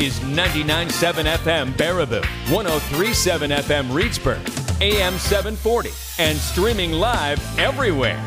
is 99.7 FM Baraboo, 103.7 FM Reedsburg, AM 740, and streaming live everywhere.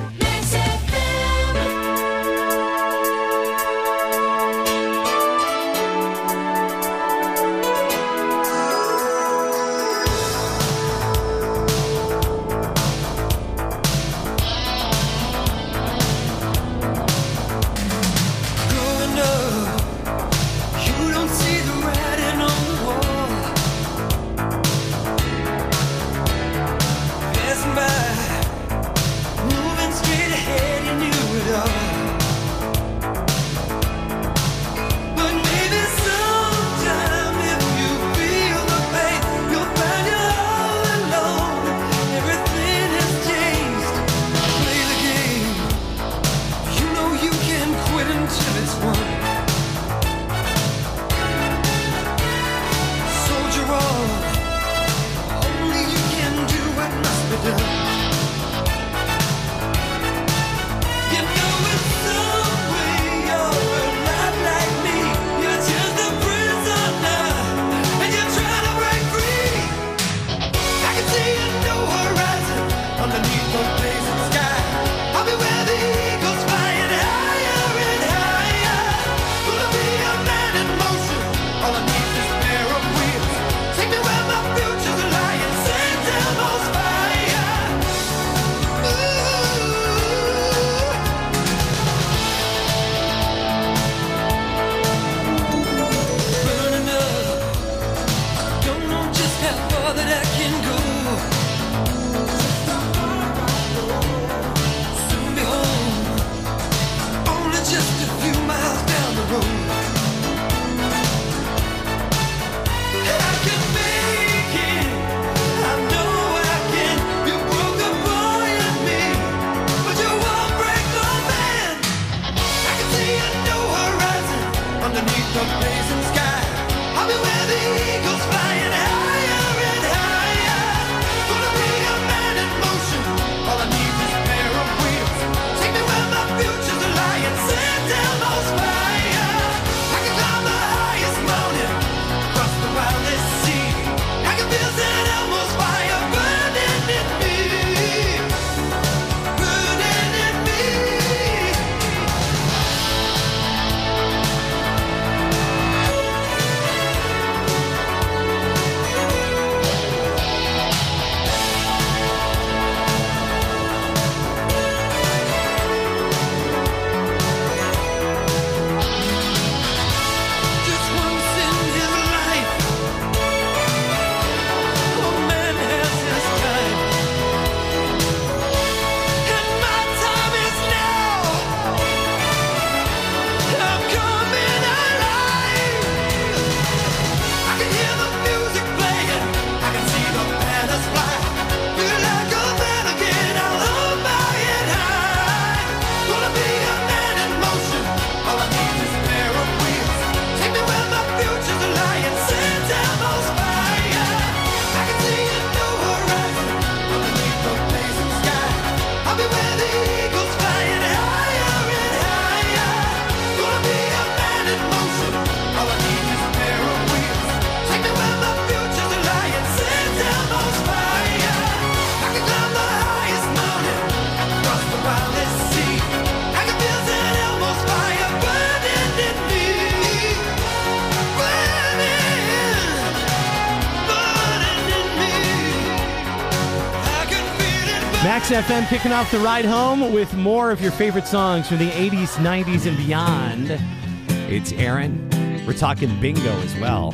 Max FM kicking off the ride home with more of your favorite songs from the 80s, 90s, and beyond. It's Aaron. We're talking bingo as well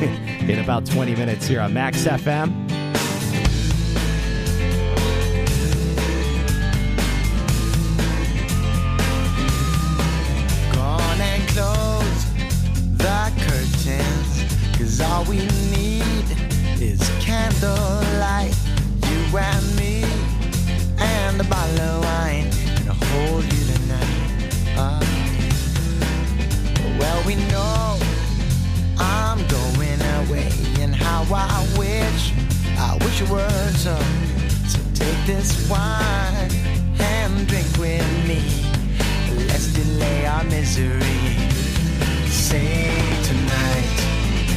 in about 20 minutes here on Max FM. Gone and close the curtains, 'cause all we need is candlelight, you and me. And a bottle of wine, and I'll hold you tonight. Well, we know I'm going away, and how I wish it were so. So take this wine and drink with me. Let's delay our misery. Say tonight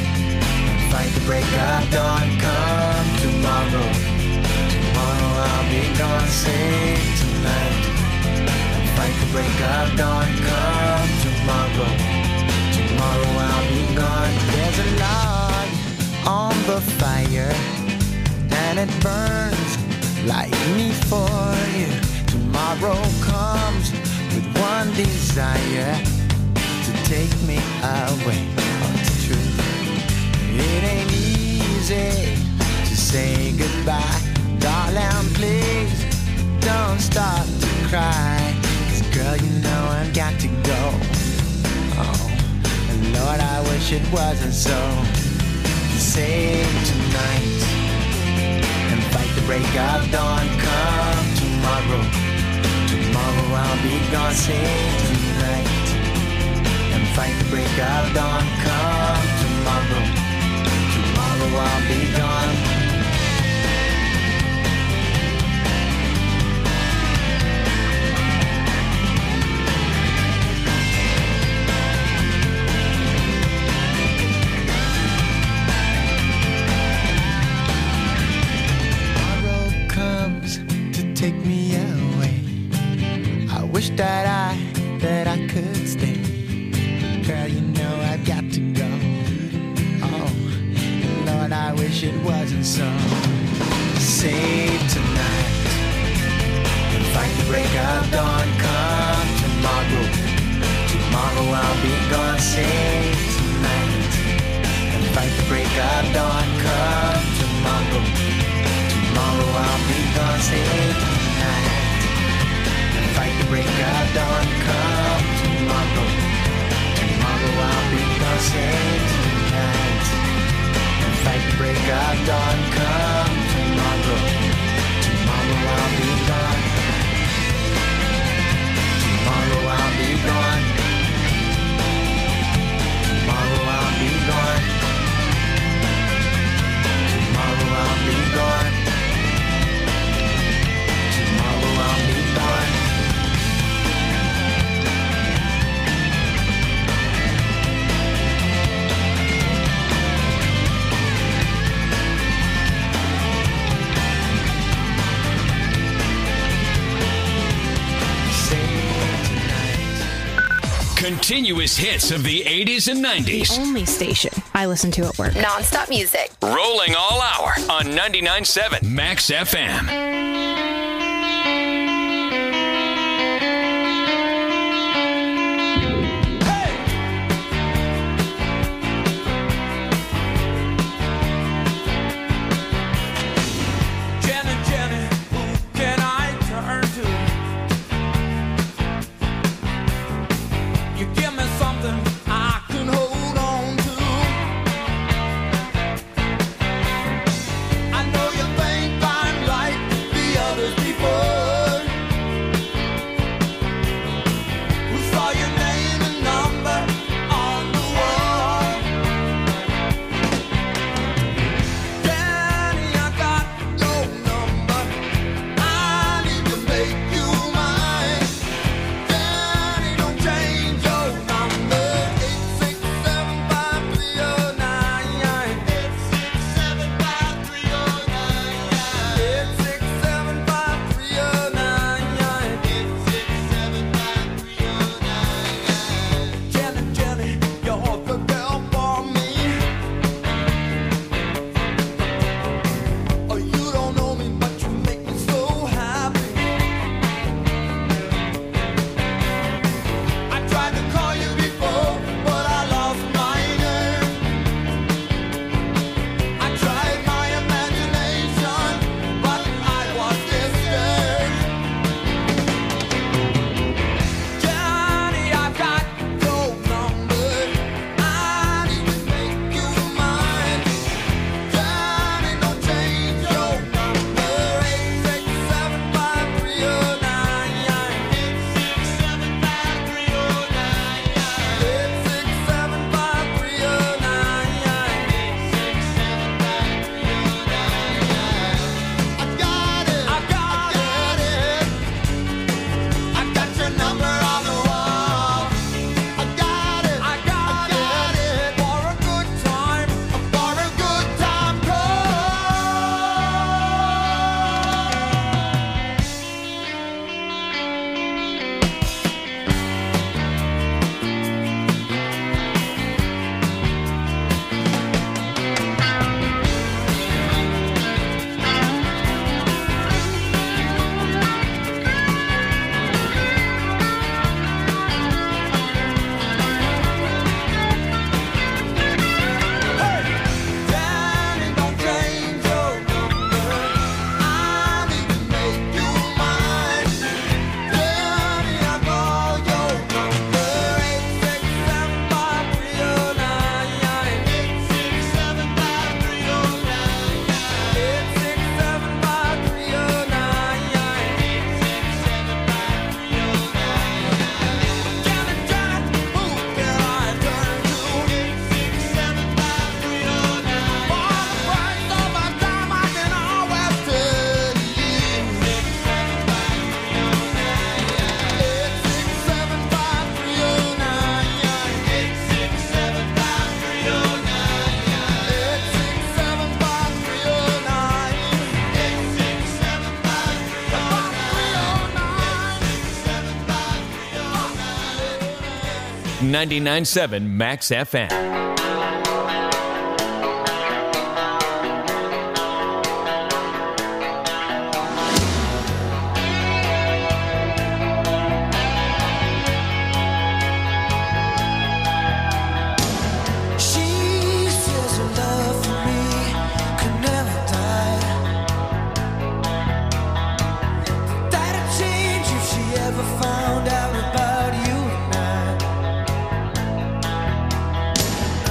break of dawn. Come tomorrow. Tomorrow I'll be gone. Save tonight. And fight the break of dawn. Come tomorrow. Tomorrow I'll be gone. There's a log on the fire, and it burns like me for you. Tomorrow comes with one desire, to take me away. Oh, it's true. It ain't easy to say goodbye. Darling, please don't start to cry. 'Cause girl, you know I've got to go. Oh, and Lord, I wish it wasn't so. Save tonight and fight the break of dawn. Come tomorrow. Tomorrow I'll be gone. Save tonight and fight the break of dawn. Come tomorrow. Tomorrow I'll be gone. Take me away. I wish that I could stay. Girl, you know I've got to go. Oh, Lord, I wish it wasn't so. Save tonight and fight the break of dawn. Come tomorrow. Tomorrow I'll be gone. Save tonight and fight the break of dawn. Come tomorrow. Tomorrow I'll be gone. Save tonight and fight the break of dawn. Come tomorrow. Tomorrow I'll be gone. Save tonight and fight the break of dawn. Come tomorrow. Tomorrow I'll be gone. Tomorrow I'll be gone. Tomorrow I'll be gone. Tomorrow I'll be gone. I'll be gone. Continuous hits of the 80s and 90s. The only station I listen to at work. Non-stop music. Rolling all hour on 99.7 Max FM. I know you think I'm like the 99.7 Max FM. Found out about you and I.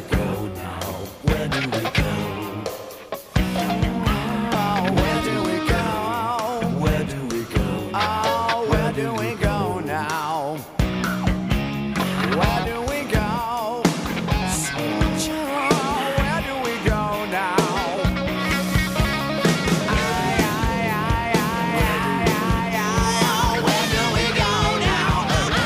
go now? Where do we go? Oh, where do we go? Where do we go? Oh, where do we go now? Where do we go? Sweet child, where do we go now? Where do we go now?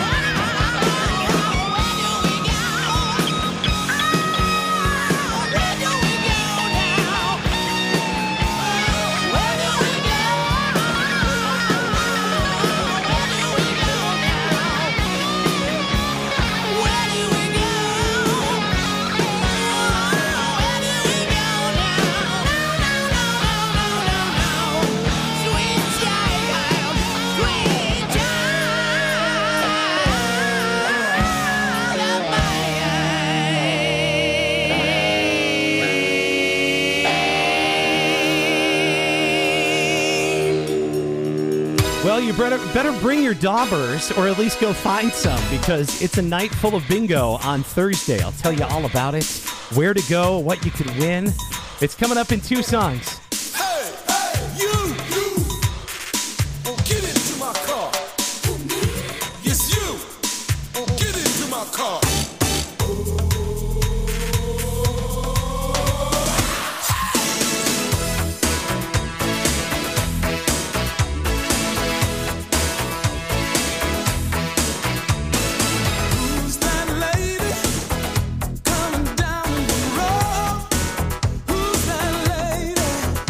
Well, you better bring your daubers, or at least go find some, because it's a night full of bingo on Thursday. I'll tell you all about it, where to go, what you could win. It's coming up in 2 songs. Hey, you! Oh, get into my car. Yes, you! Oh, get into my car. Who's that lady coming down the road? Who's that lady?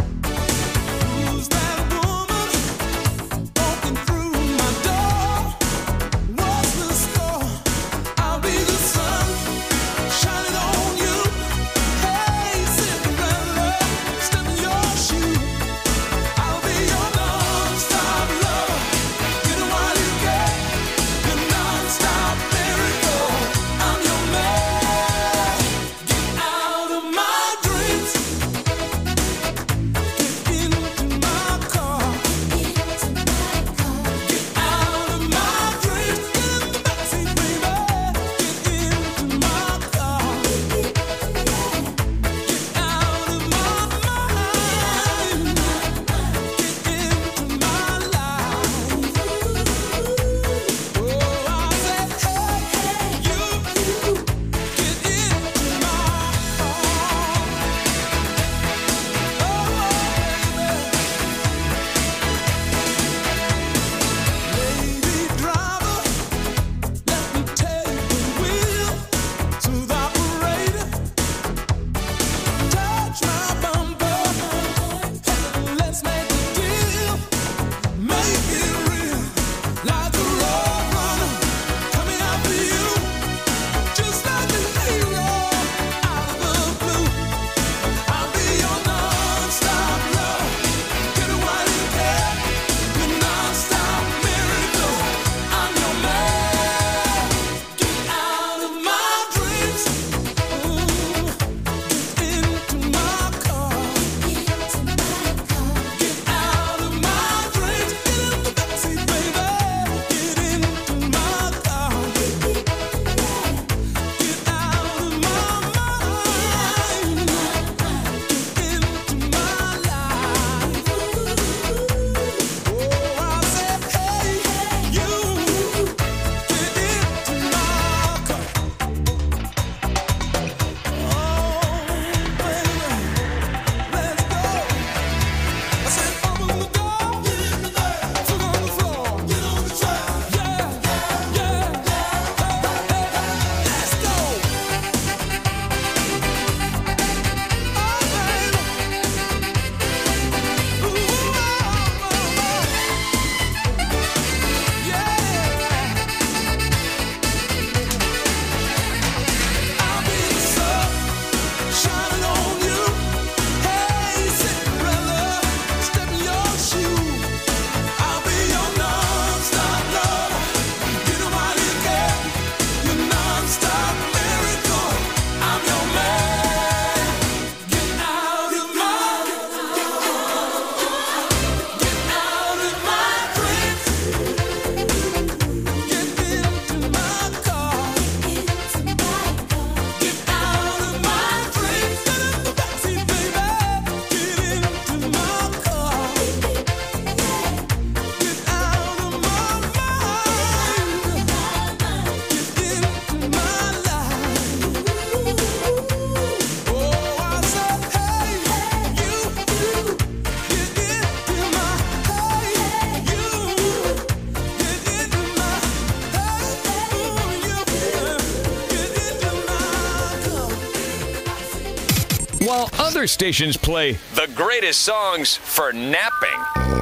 while other stations play the greatest songs for napping.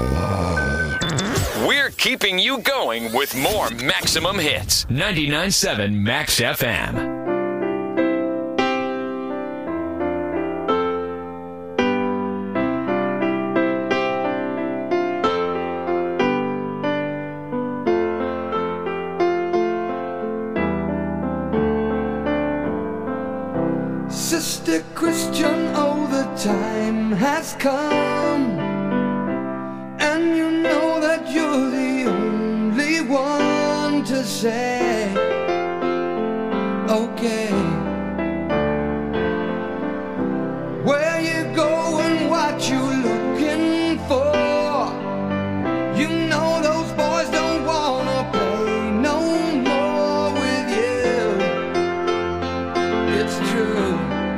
We're keeping you going with more Maximum Hits. 99.7 Max FM. Sister Christian, oh, the time has come, and you know that you're the only one to say, okay, where you going, what you looking for, you know those boys don't wanna play no more with you, it's true.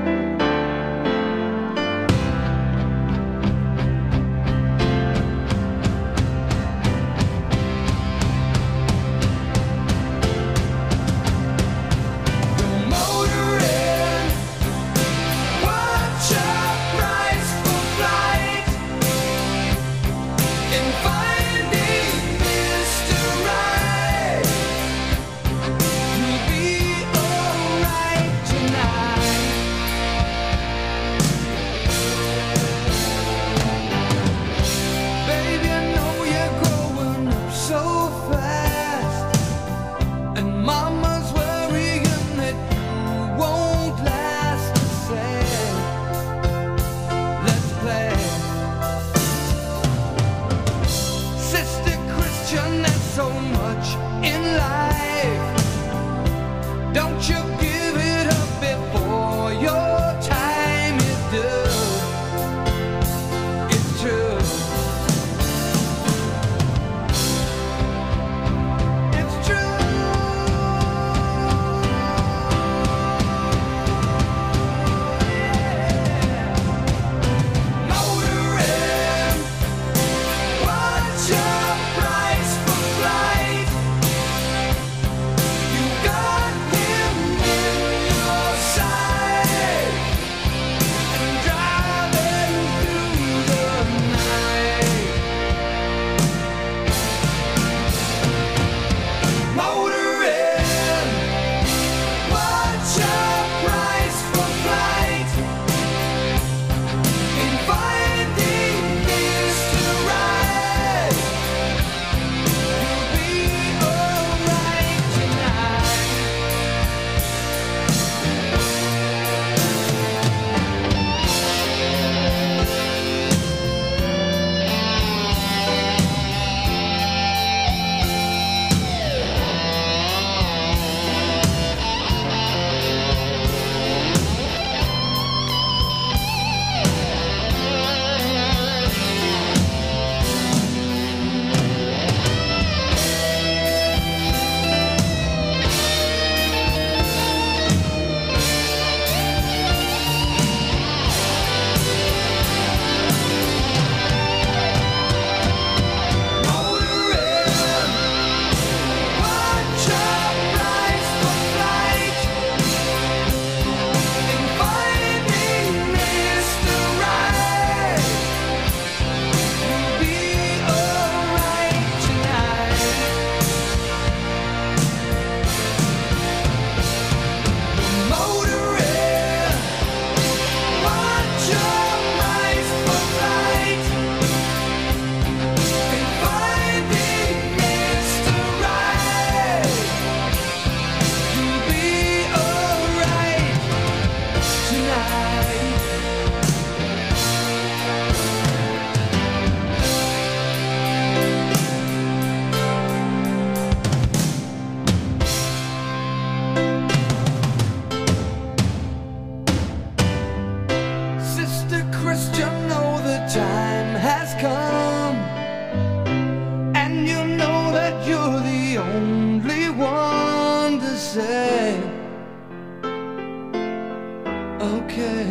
okay,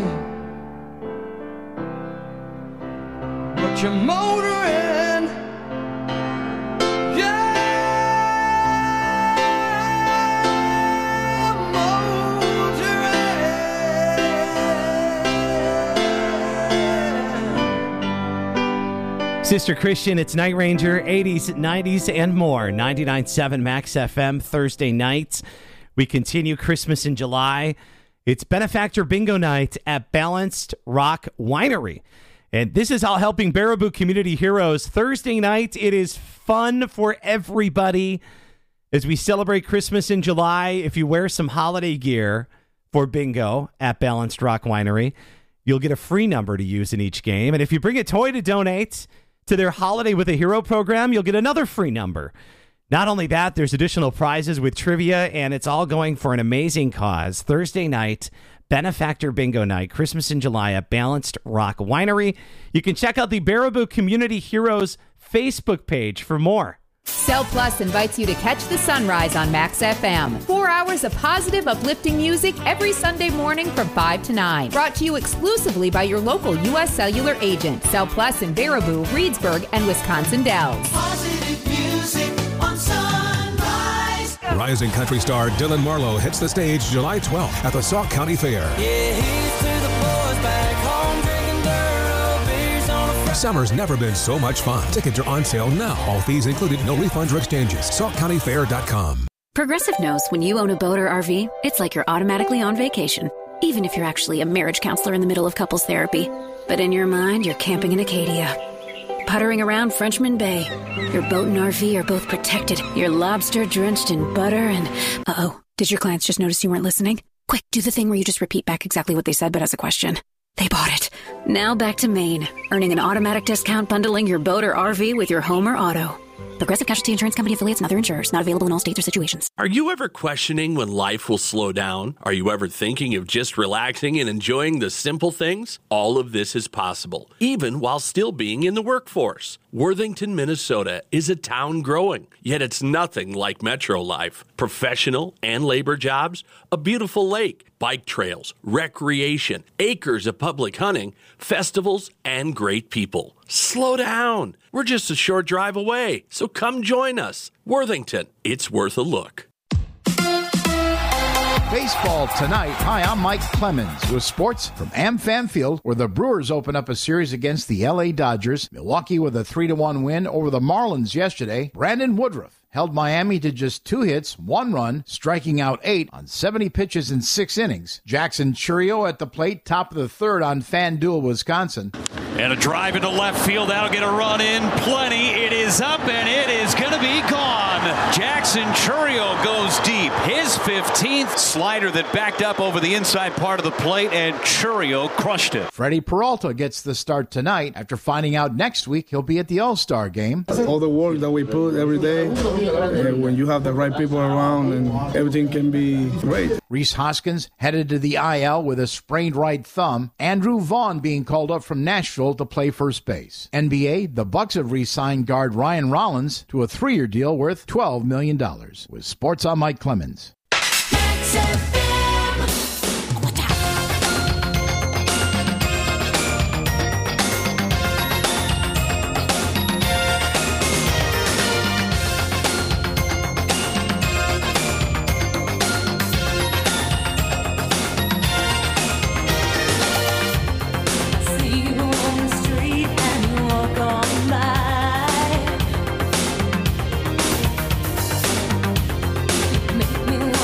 but you're motoring, yeah, motoring. Sister Christian, it's Night Ranger, 80s, 90s, and more. 99.7 Max FM, Thursday nights. We continue Christmas in July. It's Benefactor Bingo Night at Balanced Rock Winery. And this is all helping Baraboo Community Heroes. Thursday night, it is fun for everybody as we celebrate Christmas in July. If you wear some holiday gear for bingo at Balanced Rock Winery, you'll get a free number to use in each game. And if you bring a toy to donate to their Holiday with a Hero program, you'll get another free number. Not only that, there's additional prizes with trivia, and it's all going for an amazing cause. Thursday night, Benefactor Bingo Night, Christmas in July at Balanced Rock Winery. You can check out the Baraboo Community Heroes Facebook page for more. Cell Plus invites you to catch the sunrise on Max FM. 4 hours of positive, uplifting music every Sunday morning from 5 to 9. Brought to you exclusively by your local U.S. Cellular agent. Cell Plus in Baraboo, Reedsburg, and Wisconsin Dells. Positive music on Sunrise. Rising country star Dylan Marlowe hits the stage July 12th at the Sauk County Fair. Yeah, he's to the boys back home drinking Duro beers on a Friday. Summer's never been so much fun. Tickets are on sale now. All fees included, no refunds or exchanges. SaukCountyFair.com. Progressive knows when you own a boat or RV, it's like you're automatically on vacation, even if you're actually a marriage counselor in the middle of couples therapy. But in your mind, you're camping in Acadia, puttering around Frenchman Bay. Your boat and RV are both protected. You're lobster drenched in butter and... Uh-oh, did your clients just notice you weren't listening? Quick, do the thing where you just repeat back exactly what they said, but as a question. They bought it. Now back to Maine, earning an automatic discount bundling your boat or RV with your home or auto. Progressive Casualty Insurance Company affiliates and other insurers. Not available in all states or situations. Are you ever questioning when life will slow down? Are you ever thinking of just relaxing and enjoying the simple things? All of this is possible, even while still being in the workforce. Worthington, Minnesota is a town growing, yet it's nothing like metro life. Professional and labor jobs, a beautiful lake, bike trails, recreation, acres of public hunting, festivals, and great people. Slow down. We're just a short drive away, so come join us. Worthington, it's worth a look. Baseball tonight. Hi, I'm Mike Clemens with sports from AmFam Field, where the Brewers open up a series against the LA Dodgers. Milwaukee with a 3-1 win over the Marlins yesterday. Brandon Woodruff held Miami to just 2 hits, 1 run, striking out 8 on 70 pitches in 6 innings. Jackson Chourio at the plate, top of the third on FanDuel, Wisconsin. And a drive into left field. That'll get a run in. Plenty. It is up, and it is going to be gone. Jackson Chourio goes deep. His 15th slider that backed up over the inside part of the plate, and Chourio crushed it. Freddie Peralta gets the start tonight after finding out next week he'll be at the All-Star game. All the work that we put every day, when you have the right people around, and everything can be great. Rhys Hoskins headed to the IL with a sprained right thumb. Andrew Vaughn being called up from Nashville to play first base. NBA, the Bucks have re-signed guard Ryan Rollins to a 3-year deal worth $12 million. With sports, I'm Mike Clemens. Make me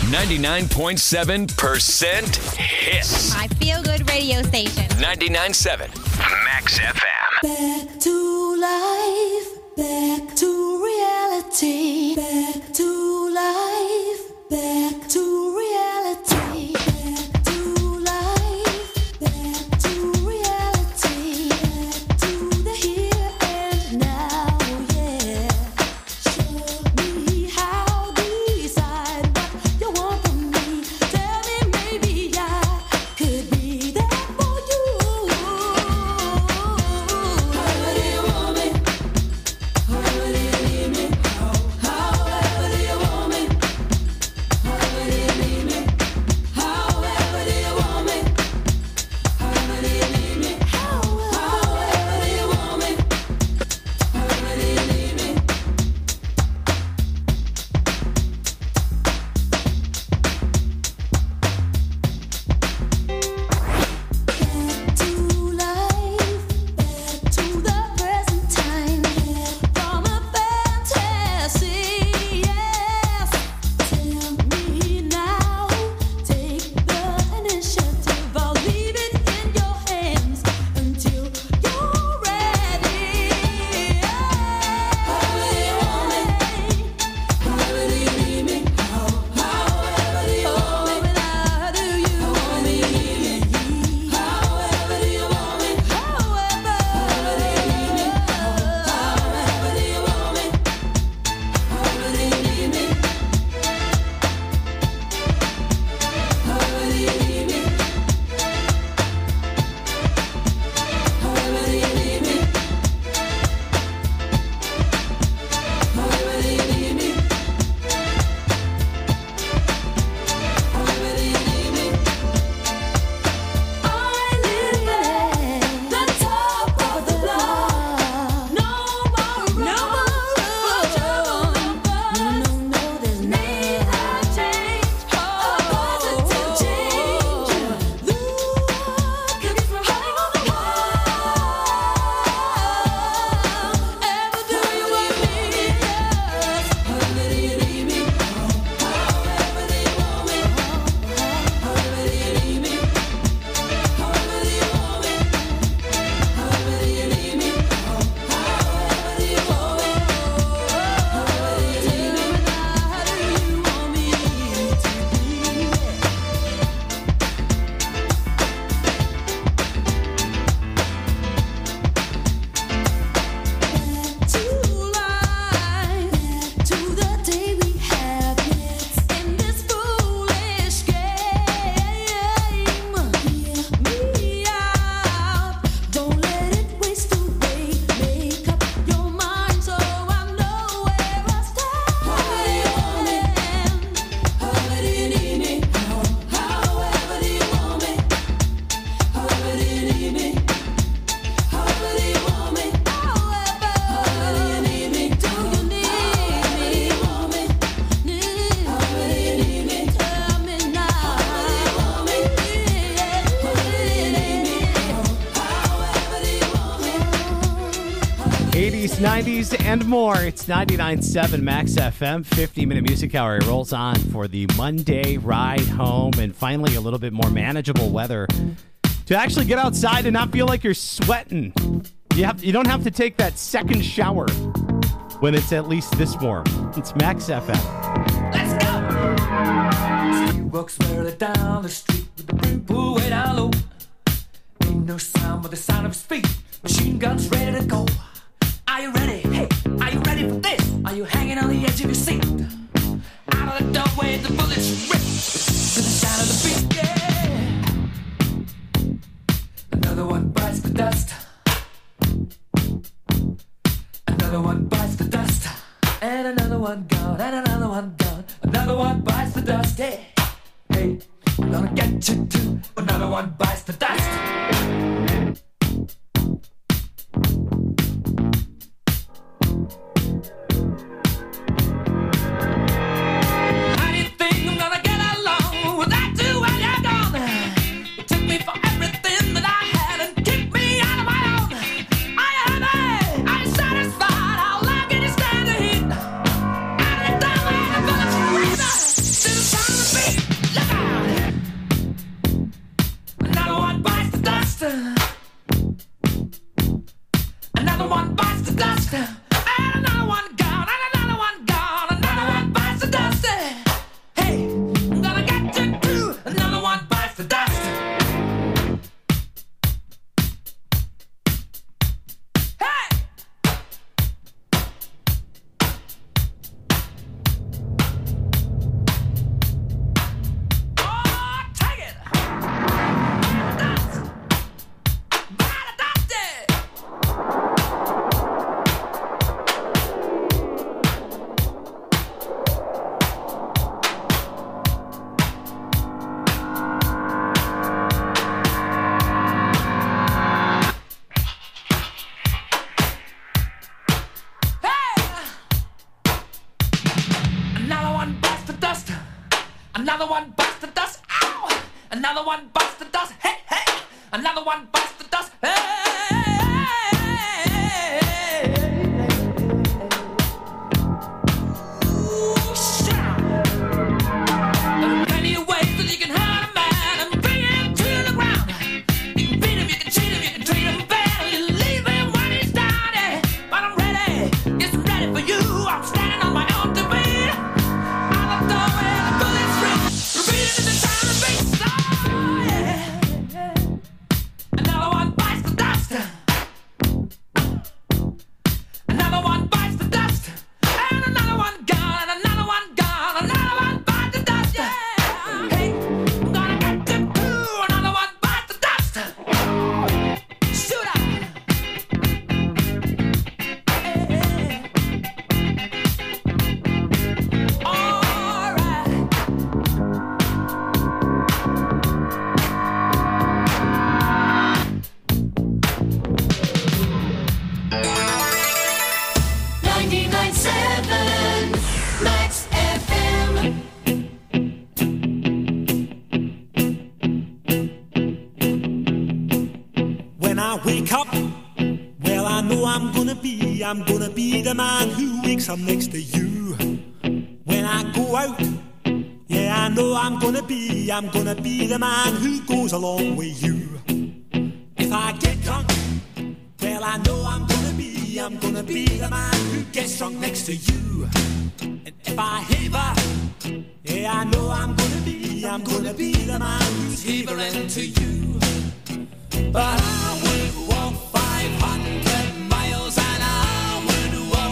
99.7% hits. My feel-good radio station. 99.7 Max FM. Back to life, back to reality, back to life, back to reality, back to life, back to reality, back to the here and now, yeah. Show me how to decide what you want from me. Tell me maybe I could be there for you. However do you want me? However do you need me? However do you want me? However do you need me? However do you want me? However do you need me? However do you want me? However do you need me? Back to life, back to the present time, from a fantasy, yes. Tell me now, take the initiative. I'll leave it in your hands until you're ready. However do you want me? However do you need me? However do you want me? How do you want me? However do you want me? However do you need me? However do you want me? However do you need me? However do you need me? However do you need me? However do you need me? However do you need me? I live at the top of the block. No more room for trouble. No, there's need a change, a positive change. Look at me from high on the wall. Ever do you want me? Yes. However do you need me? However do you want me? However do you need me? However do you want me? However do you need me? However do you want me? However do you need me? How do you want me to Back to life, back to the day we have in this foolish game. Hear me out, don't let it waste away. Make up your mind so I know where I stand. However do you want me? However do you need me? However do you want me? However do you need me? However do you want me? However do you need me? Do you need me? However do you need me? Tell me now. However do you want me? However do you need me? However do you want me? 80s, 90s, and more. It's 99.7 Max FM. 50-minute music hour. It rolls on for the Monday ride home, and finally a little bit more manageable weather to actually get outside and not feel like you're sweating. You don't have to take that second shower when it's at least this warm. It's Max FM. He walks merrily down the street with the brim pulled way down low. Ain't no sound but the sound of his feet. Machine guns ready to go. Are you ready? Hey, are you ready for this? Are you hanging on the edge of your seat? Out of the doorway, the bullets rip to the sound of the beat. Yeah. Another one bites the dust. Another one bites the dust. And another one gone. And another one gone. Another one bites the dust. Hey, hey, I'm gonna get you too. Another one bites the dust. How do you think I'm gonna get along without you when you're gone? You took me for everything that I had and kicked me out of my own. Are you happy? Are you satisfied? How long can you stand the heat? Out of the doorway, the bullets rip to the sound of the beat. Another one bites the dust. Ow! Another one bites the dust. Hey, hey! Another one bites the dust. Hey! I'm gonna be the man who wakes up next to you. When I go out, yeah, I know I'm gonna be the man who goes along with you. If I get drunk, well, I know I'm gonna be the man who gets drunk next to you. And if I haver, yeah, I know I'm gonna be the man who's havering to you. But I would walk 500 miles and I would walk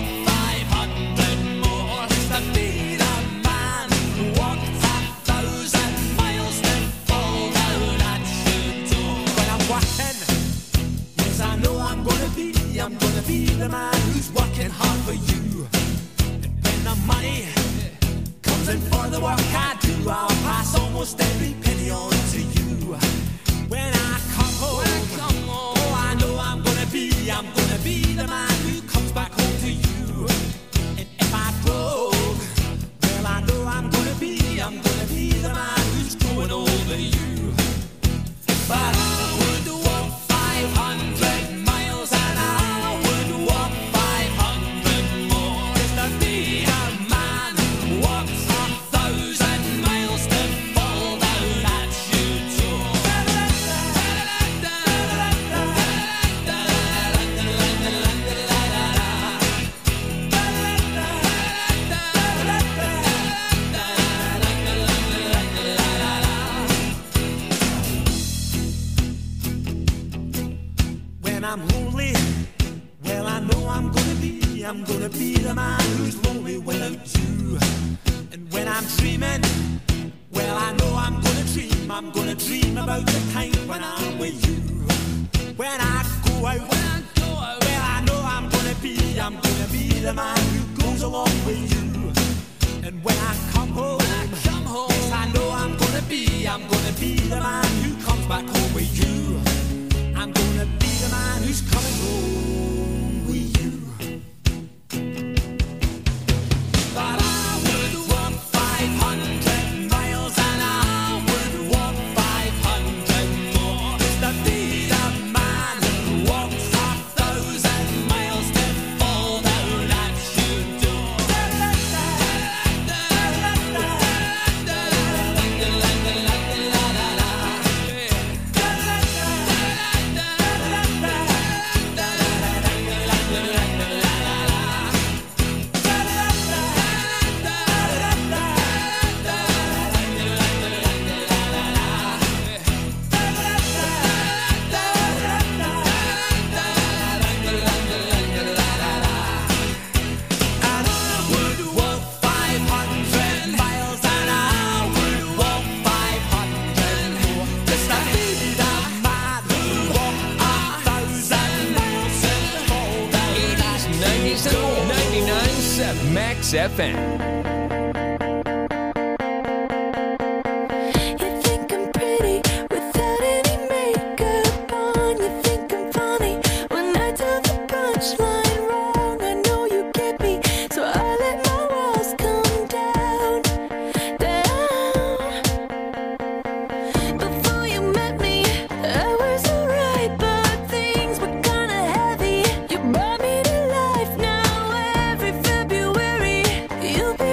500 more just to be the man who walked 1,000 miles to fall down at your door. When I'm walking, yes, I know I'm gonna be the man who's working hard for you. And when the money comes in for the work I do, I'll pass almost every penny on to you. When I come home, oh, I know I'm gonna be the man who comes back home to you. And if I broke, well, I know I'm gonna be the man who's growing over you. But I would walk 500 miles and I would walk 500 more just to be a man who walks 1,000 miles to fall down at your door. When I'm lonely, well, I know I'm gonna be the man who's lonely without you. And when I'm dreaming, well, I know I'm gonna dream about the time when I'm with you. When I go out, well, I know I'm gonna be the man who goes along with you. And when I come home, yes, I know I'm gonna be the man who comes back home with you. I'm gonna be the man who's coming home with you. But I would walk 500 miles and I would walk 500 more just to be the man who walks 1,000 miles to fall down at your door. Max FM. So I let my walls come down, down.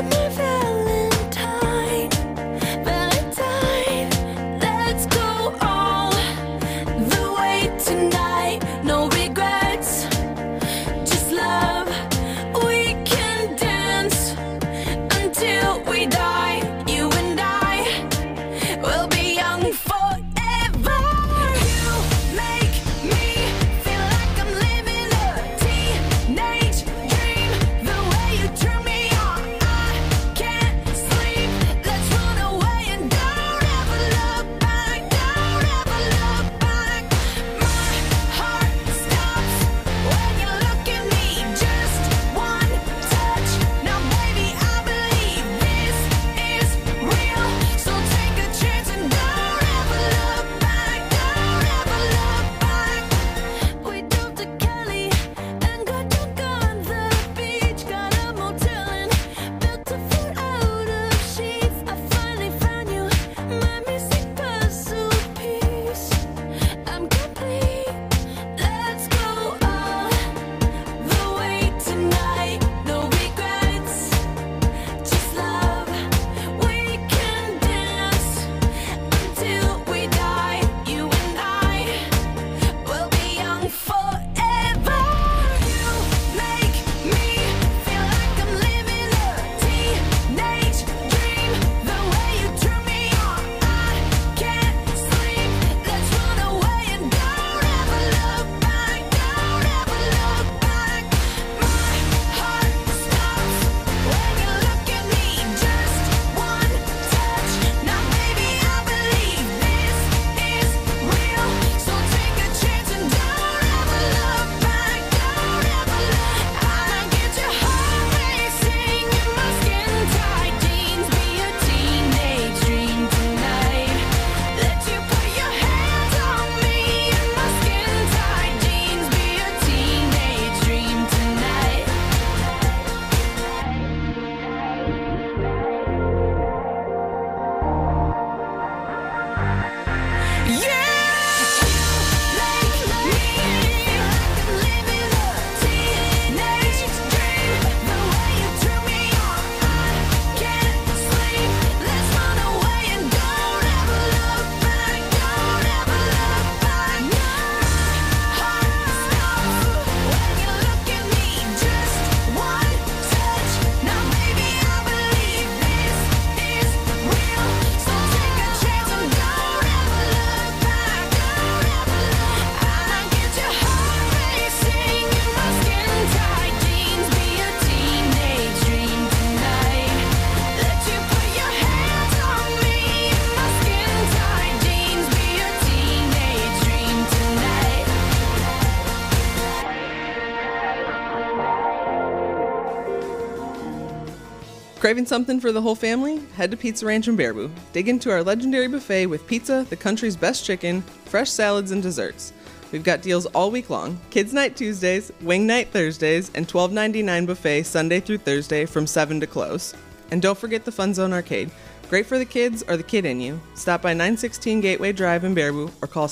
Craving something for the whole family? Head to Pizza Ranch in Baraboo. Dig into our legendary buffet with pizza, the country's best chicken, fresh salads, and desserts. We've got deals all week long. Kids Night Tuesdays, Wing Night Thursdays, and $12.99 buffet Sunday through Thursday from 7 to close. And don't forget the Fun Zone Arcade. Great for the kids or the kid in you. Stop by 916 Gateway Drive in Baraboo or call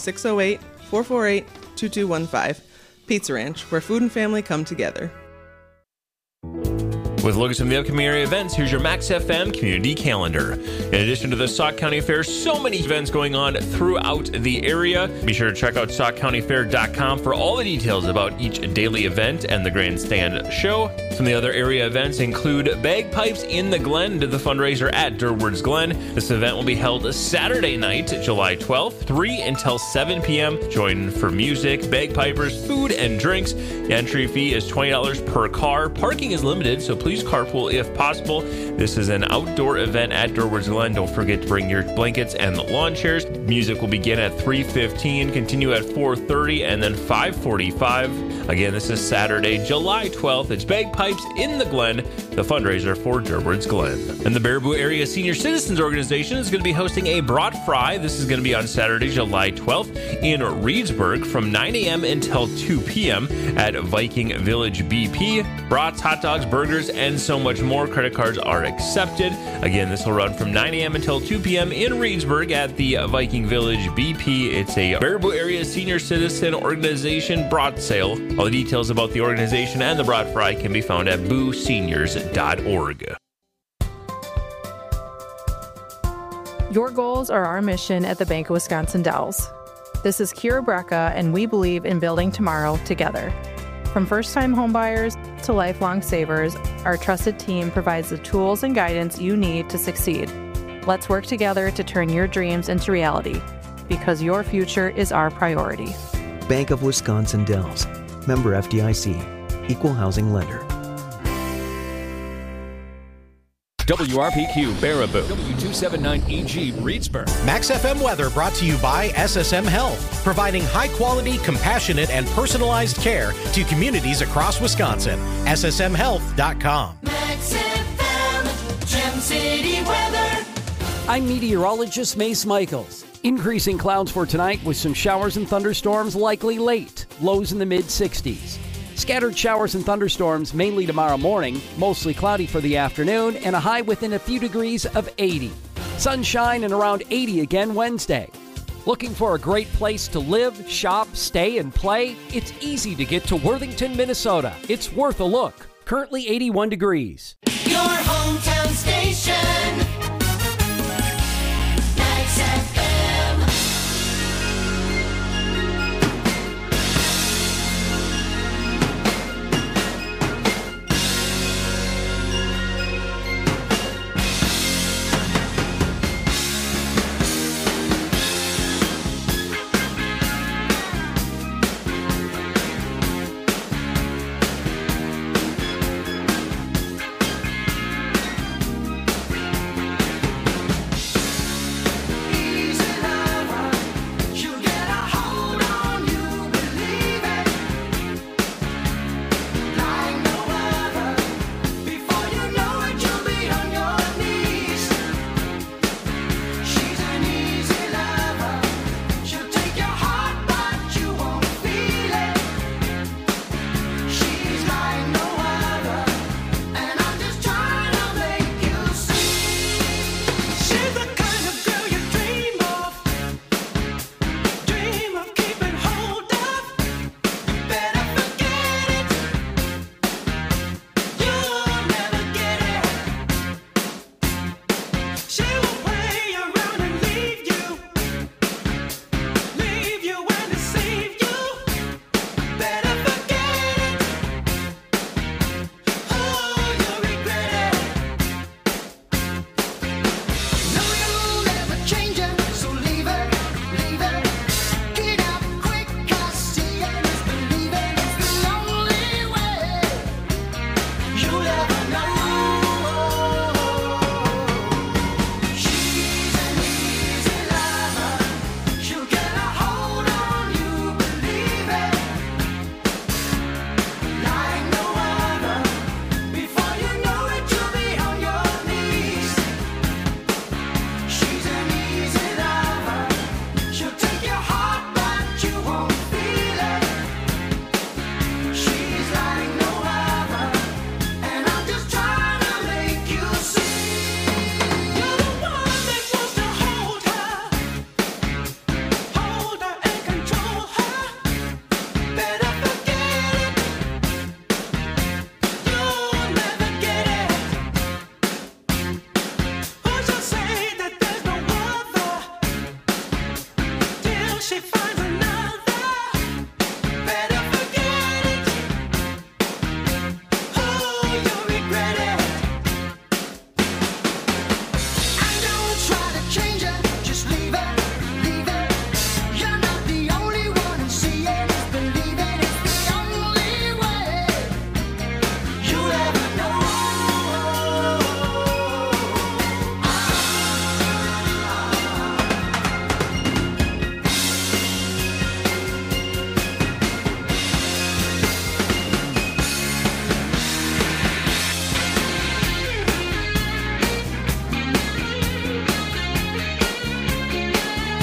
608-448-2215. Pizza Ranch, where food and family come together. With looks at the upcoming area events, here's your Max FM community calendar. In addition to the Sauk County Fair, so many events going on throughout the area. Be sure to check out SaukCountyFair.com for all the details about each daily event and the Grandstand show. Some of the other area events include Bagpipes in the Glen to the fundraiser at Durward's Glen. This event will be held Saturday night, July 12th, 3 until 7 p.m. Join for music, bagpipers, food, and drinks. The entry fee is $20 per car. Parking is limited, so please carpool if possible. This is an outdoor event at Durward's Glen. Don't forget to bring your blankets and lawn chairs. Music will begin at 3:15, continue at 4:30, and then 5:45. Again, this is Saturday, July 12th. It's Bagpipes in the Glen, the fundraiser for Durward's Glen. And the Baraboo Area Senior Citizens Organization is going to be hosting a brat fry. This is going to be on Saturday, July 12th in Reedsburg from 9 a.m. until 2 p.m. at Viking Village BP. Brats, hot dogs, burgers, and so much more. Credit cards are accepted. Again, this will run from 9 a.m. until 2 p.m. in Reedsburg at the Viking Village BP. It's a Baraboo Area Senior Citizen Organization brat sale. All the details about the organization and the brat fry can be found at booseniors.org. Your goals are our mission at the Bank of Wisconsin Dells. This is Kira Brecka, and we believe in building tomorrow together. From first-time homebuyers to lifelong savers, our trusted team provides the tools and guidance you need to succeed. Let's work together to turn your dreams into reality, because your future is our priority. Bank of Wisconsin Dells. Member FDIC. Equal housing lender. WRPQ Baraboo, W279EG Reedsburg. Max FM weather brought to you by SSM Health, providing high-quality, compassionate, and personalized care to communities across Wisconsin. SSMHealth.com. Max FM, Gem City weather. I'm meteorologist Mace Michaels. Increasing clouds for tonight with some showers and thunderstorms likely late. Lows in the mid-60s. Scattered showers and thunderstorms mainly tomorrow morning, mostly cloudy for the afternoon, and a high within a few degrees of 80. Sunshine and around 80 again Wednesday. Looking for a great place to live, shop, stay, and play? It's easy to get to Worthington, Minnesota. It's worth a look. Currently 81 degrees. Your hometown station.